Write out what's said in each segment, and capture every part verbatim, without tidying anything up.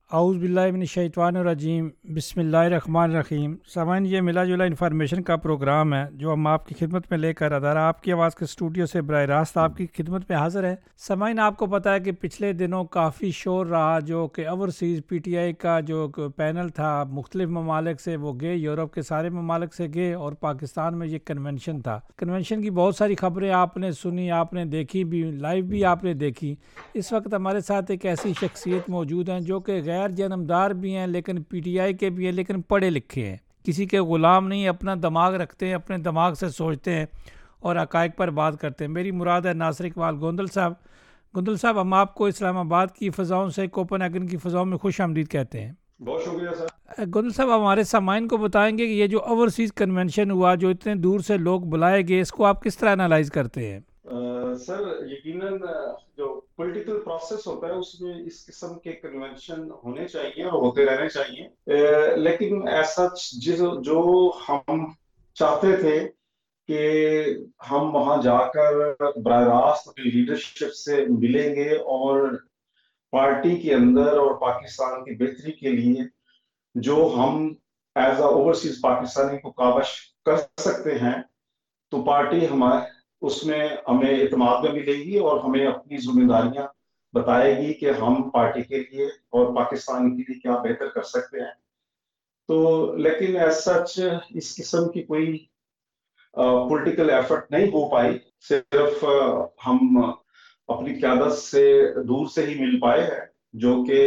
اعوذ باللہ من الشیطان الرجیم، بسم اللہ الرحمن الرحیم۔ سامعین، یہ ملا جلا انفارمیشن کا پروگرام ہے جو ہم آپ کی خدمت میں لے کر ادارہ آپ کی آواز کے اسٹوڈیو سے براہ راست آپ کی خدمت میں حاضر ہے۔ سامعین، آپ کو پتہ ہے کہ پچھلے دنوں کافی شور رہا جو کہ اوورسیز پی ٹی آئی کا جو پینل تھا مختلف ممالک سے وہ گئے، یورپ کے سارے ممالک سے گئے اور پاکستان میں یہ کنونشن تھا۔ کنونشن کی بہت ساری خبریں آپ نے سنی، آپ نے دیکھی بھی، لائیو بھی آپ نے دیکھی۔ اس وقت ہمارے ساتھ ایک ایسی شخصیت موجود ہیں جو کہ غیر جنمدار بھی ہیں لیکن پی ٹی آئی کے بھی ہیں، لیکن پڑھے لکھے ہیں، کسی کے غلام نہیں، اپنا دماغ رکھتے ہیں، اپنے دماغ سے سوچتے ہیں اور حقائق پر بات کرتے ہیں۔ میری مراد ہے ناصر اقبال گوندل صاحب۔ گوندل صاحب، ہم آپ کو اسلام آباد کی فضاؤں سے کوپن ہیگن کی فضاؤں میں خوش آمدید کہتے ہیں۔ بہت شکریہ سر۔ گوندل صاحب، ہمارے سامعین کو بتائیں گے کہ یہ جو اوورسیز کنونشن ہوا، جو اتنے دور سے لوگ بلائے گئے، اس کو آپ کس طرح انالائز کرتے ہیں؟ سر یقیناً جو پولیٹیکل پروسیس ہوتا ہے اس میں اس قسم کے کنونشن ہونے چاہیے اور ہوتے رہنے چاہیے، لیکن ایسا جو ہم چاہتے تھے کہ ہم وہاں جا کر براہ راست اپنی لیڈرشپ سے ملیں گے اور پارٹی کے اندر اور پاکستان کی بہتری کے لیے جو ہم ایز اے اوورسیز پاکستانی کو کاوش کر سکتے ہیں، تو پارٹی ہمارے اس میں ہمیں اعتماد میں ملے گی اور ہمیں اپنی ذمہ داریاں بتائے گی کہ ہم پارٹی کے لیے اور پاکستان کے لیے کیا بہتر کر سکتے ہیں۔ تو لیکن ایز سچ اس قسم کی کوئی پولیٹیکل ایفرٹ نہیں ہو پائی، صرف ہم اپنی قیادت سے دور سے ہی مل پائے ہیں، جو کہ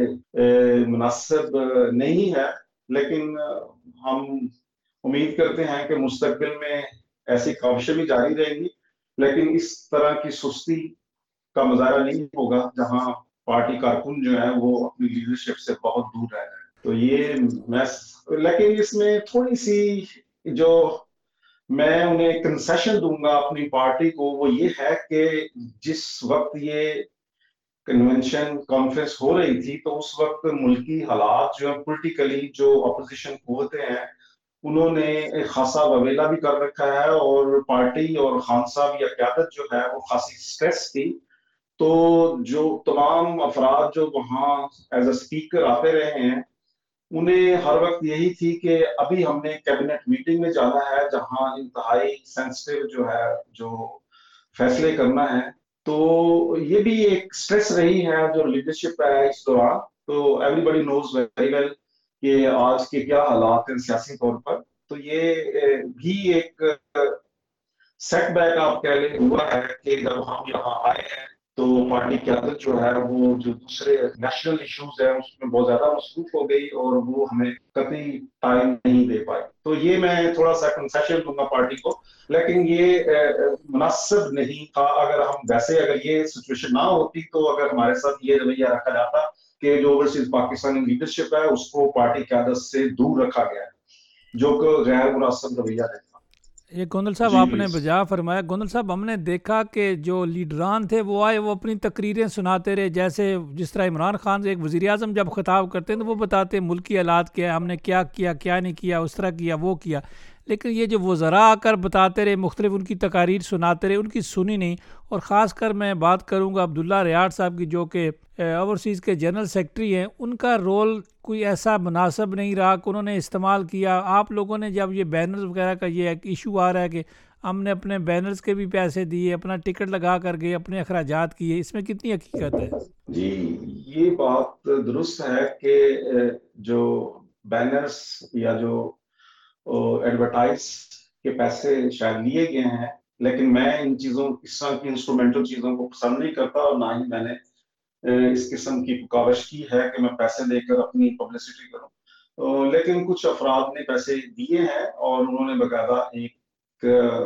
مناسب نہیں ہے، لیکن ہم امید کرتے ہیں کہ مستقبل میں ایسی کاوشیں بھی جاری رہیں گی، لیکن اس طرح کی سستی کا مظاہرہ نہیں ہوگا جہاں پارٹی کارکن جو ہے وہ اپنی لیڈرشپ سے بہت دور رہ جائیں۔ تو یہ میں لیکن اس میں تھوڑی سی جو میں انہیں کنسیشن دوں گا اپنی پارٹی کو، وہ یہ ہے کہ جس وقت یہ کنونشن کانفرنس ہو رہی تھی تو اس وقت ملکی حالات جو ہیں پولیٹیکلی جو اپوزیشن قوتیں ہیں انہوں نے ایک خاصا وویلا بھی کر رکھا ہے، اور پارٹی اور خان صاحب یا قیادت جو ہے وہ خاصی سٹریس تھی۔ تو جو تمام افراد جو وہاں ایز اے اسپیکر آتے رہے ہیں انہیں ہر وقت یہی تھی کہ ابھی ہم نے کیبنٹ میٹنگ میں جانا ہے جہاں انتہائی سینسٹیو جو ہے جو فیصلے کرنا ہے۔ تو یہ بھی ایک سٹریس رہی ہے جو لیڈرشپ ہے اس دوران۔ تو everybody knows very well کہ آج کے کیا حالات ہیں سیاسی طور پر، تو یہ بھی ایک سیٹ بیک آپ کہہ لیں ہوا ہے کہ جب ہم یہاں آئے ہیں تو پارٹی قیادت جو ہے وہ جو دوسرے نیشنل ایشوز ہیں اس میں بہت زیادہ مصروف ہو گئی اور وہ ہمیں قطعی ٹائم نہیں دے پائی۔ تو یہ میں تھوڑا سا کنسیشن دوں گا پارٹی کو، لیکن یہ مناسب نہیں تھا۔ اگر ہم ویسے اگر یہ سچویشن نہ ہوتی تو اگر ہمارے ساتھ یہ رویہ رکھا جاتا کہ جو اوورسیز پاکستانی لیڈرشپ ہے اس کو پارٹی قیادت سے دور رکھا گیا ہے، جو کہ غیر مناسب رویہ ہے۔ یہ گوندل صاحب آپ نے بجا فرمایا۔ گوندل صاحب، ہم نے دیکھا کہ جو لیڈران تھے وہ آئے، وہ اپنی تقریریں سناتے رہے، جیسے جس طرح عمران خان ایک وزیر اعظم جب خطاب کرتے ہیں تو وہ بتاتے ہیں ملکی حالات کیا ہے، ہم نے کیا کیا کیا نہیں کیا، اس طرح کیا وہ کیا، لیکن یہ جو وزراء آ کر بتاتے رہے، مختلف ان کی تقاریر سناتے رہے، ان کی سنی نہیں۔ اور خاص کر میں بات کروں گا عبداللہ ریاض صاحب کی جو کہ اوورسیز کے جنرل سیکرٹری ہیں، ان کا رول کوئی ایسا مناسب نہیں رہا کہ انہوں نے استعمال کیا۔ آپ لوگوں نے جب یہ بینرز وغیرہ کا یہ ایک ایشو آ رہا ہے کہ ہم نے اپنے بینرز کے بھی پیسے دیے، اپنا ٹکٹ لگا کر گئے، اپنے اخراجات کیے، اس میں کتنی حقیقت ہے؟ جی یہ بات درست ہے کہ جو بینرز یا جو ایڈورٹائز کے پیسے شاید لیے گئے ہیں، لیکن میں ان چیزوں اس طرح کی انسٹرومنٹل چیزوں کو پسند نہیں کرتا، اور نہ ہی میں نے اس قسم کی کاوش کی ہے کہ میں پیسے دے کر اپنی پبلسٹی کروں۔ لیکن کچھ افراد نے پیسے دیے ہیں اور انہوں نے باقاعدہ ایک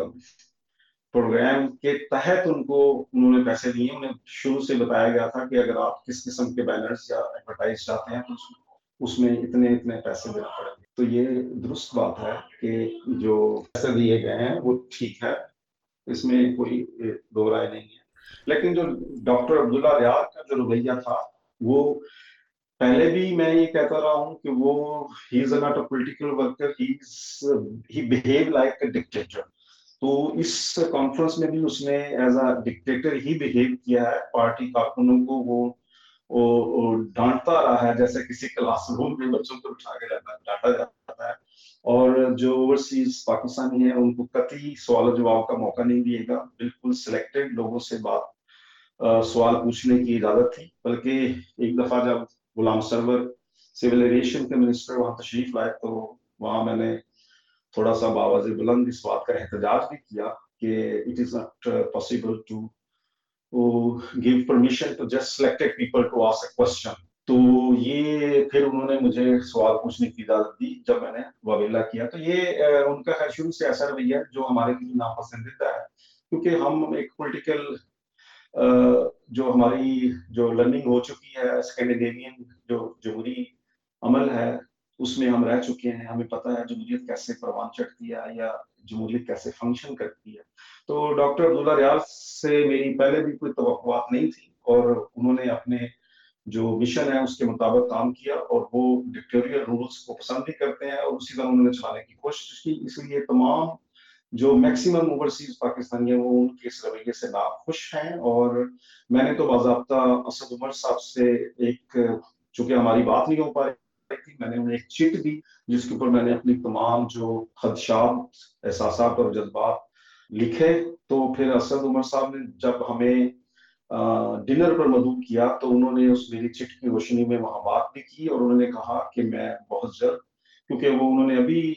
پروگرام کے تحت ان کو انہوں نے پیسے دیے۔ انہیں شروع سے بتایا گیا تھا کہ اگر آپ کس قسم کے بینرز یا ایڈورٹائز چاہتے ہیں تو اس میں اتنے اتنے پیسے دینا پڑیں گے۔ تو یہ درست بات ہے کہ جو پیسے دیے گئے ہیں وہ ٹھیک ہے، اس میں کوئی دو رائے نہیں ہے، لیکن جو ڈاکٹر عبداللہ ریاض کا جو رویہ تھا وہ پہلے بھی میں یہ کہتا رہا ہوں کہ وہ he is not a political worker, he behave like a dictator. تو اس کانفرنس میں بھی اس نے ایز اے ڈکٹیٹر ہی بہیو کیا ہے، پارٹی کارکنوں کو وہ وہ وہ ڈانٹتا رہا ہے، جیسے کسی کلاس روم میں بچوں کو اٹھا کے ڈانٹا جاتا ہے، اور جو اوورسیز پاکستانی ہیں ان کو قطعی سوال و جواب کا موقع نہیں دیے گا، بالکل سلیکٹڈ لوگوں سے بات سوال پوچھنے کی اجازت تھی۔ بلکہ ایک دفعہ جب غلام سرور سول ایویشن کے منسٹر وہاں تشریف لائے تو وہاں میں نے تھوڑا سا باواز بلند اس بات کا احتجاج بھی کیا کہ it is not possible to give permission to just selected people to ask a question. تو یہ پھر انہوں نے مجھے سوال پوچھنے کی اجازت دی جب میں نے واویلا کیا۔ تو یہ ان کا شروع سے ایسا رویہ ہے جو ہمارے لیے ناپسندیدہ ہے، کیونکہ ہم ایک پولیٹیکل جو ہماری جو لرننگ ہو چکی ہے اسکینڈینیوین جو جمہوری عمل ہے اس میں ہم رہ چکے ہیں، ہمیں پتہ ہے جمہوریت کیسے پروان چڑھتی ہے یا جمہوریت کیسے فنکشن کرتی ہے۔ تو ڈاکٹر عبداللہ ریاض سے میری پہلے بھی کوئی توقعات نہیں تھی، اور انہوں نے اپنے جو مشن ہے اس کے مطابق کام کیا، اور وہ ڈکٹیٹوریل رولز کو پسند بھی کرتے ہیں اور اسی طرح انہوں نے چلانے کی کوشش کی۔ اس لیے تمام جو میکسیمم اوورسیز پاکستانی ہیں وہ ان کے اس رویے سے ناخوش ہیں، اور میں نے تو باضابطہ اسد عمر صاحب سے ایک، چونکہ ہماری بات نہیں ہو پا رہی تھی، میں نے انہیں ایک چٹ دی جس کے اوپر میں نے اپنی تمام جو خدشات، احساسات اور جذبات لکھے۔ تو پھر اسد عمر صاحب نے جب ہمیں ڈنر پر مدعو کیا تو انہوں نے اس میری چٹ کی روشنی میں وہاں بات بھی کی، اور انہوں نے کہا کہ میں بہت جلد، کیونکہ وہ انہوں نے ابھی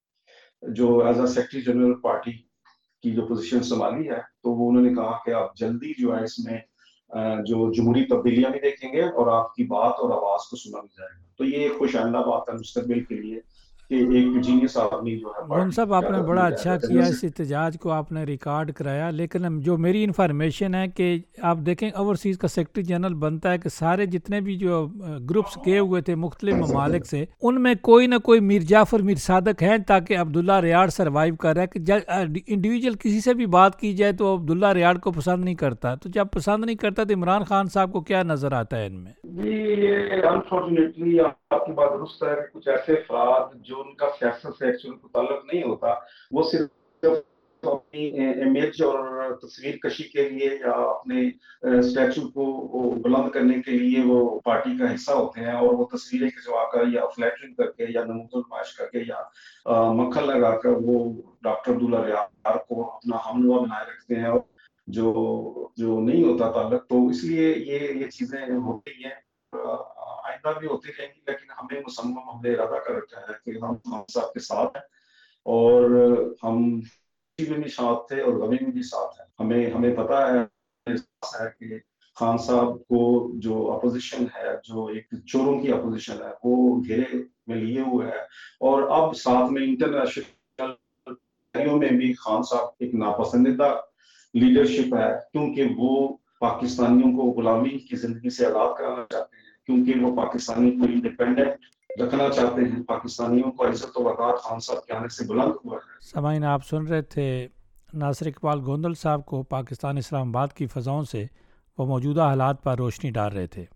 جو as a secretary general party کی جو پوزیشن سنبھالی ہے، تو وہ انہوں نے کہا کہ آپ جلدی جو ہے اس میں جو جمہوری تبدیلیاں بھی دیکھیں گے اور آپ کی بات اور آواز کو سنا بھی جائے گا۔ تو یہ ایک خوش آئندہ بات ہے مستقبل کے لیے کہ ایک جینیس آدمی جو ہے گون صاحب آپ نے بڑا اچھا کیا، اس احتجاج کو آپ نے ریکارڈ کرایا، لیکن جو میری انفارمیشن ہے کہ آپ دیکھیں اوورسیز کا سیکرٹری جنرل بنتا ہے کہ سارے جتنے بھی جو گروپس گئے ہوئے تھے مختلف ممالک سے، ان میں کوئی نہ کوئی میر جعفر میر صادق ہیں، تاکہ عبداللہ ریاض سروائیو کر رہا ہے کہ انڈیویجول کسی سے بھی بات کی جائے تو عبداللہ ریاض کو پسند نہیں کرتا، تو جب پسند نہیں کرتا تو عمران خان صاحب کو کیا نظر آتا ہے ان میں؟ جی یہ انفارچونیٹلی آپ کی بات درست ہے کہ کچھ ایسے افراد جو ان کا سیاست سے ایکچولی کو تعلق نہیں ہوتا، وہ صرف اپنی امیج اور تصویر کشی کے لیے یا اپنے اسٹیچو کو بلند کرنے کے لیے وہ پارٹی کا حصہ ہوتے ہیں، اور وہ تصویریں کھنچوا کر یا فلیٹرنگ کر کے یا نمود نمائش کر کے یا مکھن لگا کر وہ ڈاکٹر عبداللہ ریاض کو اپنا ہم نوا بنائے رکھتے ہیں، اور جو جو نہیں ہوتا تعلق۔ تو اس لیے یہ یہ چیزیں ہوتی ہیں، آئندہ بھی ہوتی رہیں گی، لیکن ہمیں مصمم ہم نے ارادہ کر رکھا ہے کہ ہم خان صاحب کے ساتھ ہیں، اور ہم خوشی میں بھی ساتھ تھے اور غمی میں بھی ساتھ ہیں۔ ہمیں ہمیں پتہ ہے کہ خان صاحب کو جو اپوزیشن ہے، جو ایک چوروں کی اپوزیشن ہے، وہ گھیرے میں لیے ہوئے ہے، اور اب ساتھ میں انٹرنیشنل میں بھی خان صاحب ایک ناپسندیدہ لیڈرشپ ہے، کیونکہ وہ پاکستانیوں کو غلامی کی زندگی سے آزاد کرانا چاہتے ہیں، کیونکہ وہ پاکستانی کو انڈیپینڈنٹ رکھنا چاہتے ہیں، پاکستانیوں کو عزت و وقار خان صاحب کے آنے سے بلند ہوا ہے۔ سامعین آپ سن رہے تھے ناصر اقبال گوندل صاحب کو، پاکستان اسلام آباد کی فضاؤں سے وہ موجودہ حالات پر روشنی ڈال رہے تھے۔